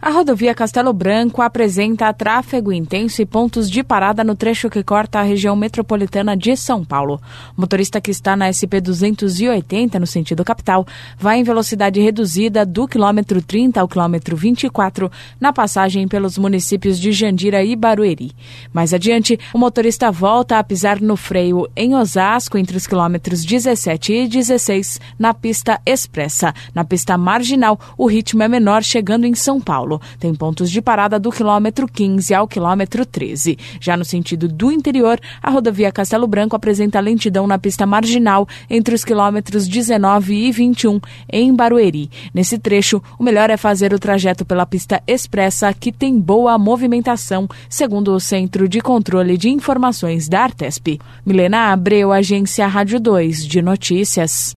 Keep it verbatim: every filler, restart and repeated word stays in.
A rodovia Castelo Branco apresenta tráfego intenso e pontos de parada no trecho que corta a região metropolitana de São Paulo. O motorista que está na S P duzentos e oitenta, no sentido capital, vai em velocidade reduzida do quilômetro trinta ao quilômetro vinte e quatro, na passagem pelos municípios de Jandira e Barueri. Mais adiante, o motorista volta a pisar no freio em Osasco, entre os quilômetros dezessete e dezesseis, na pista expressa. Na pista marginal, o ritmo é menor, chegando em São Paulo. Tem pontos de parada do quilômetro quinze ao quilômetro treze. Já no sentido do interior, a rodovia Castelo Branco apresenta lentidão na pista marginal entre os quilômetros dezenove e vinte e um, em Barueri. Nesse trecho, o melhor é fazer o trajeto pela pista expressa, que tem boa movimentação, segundo o Centro de Controle de Informações da Artesp. Milena Abreu, Agência Rádio dois de Notícias.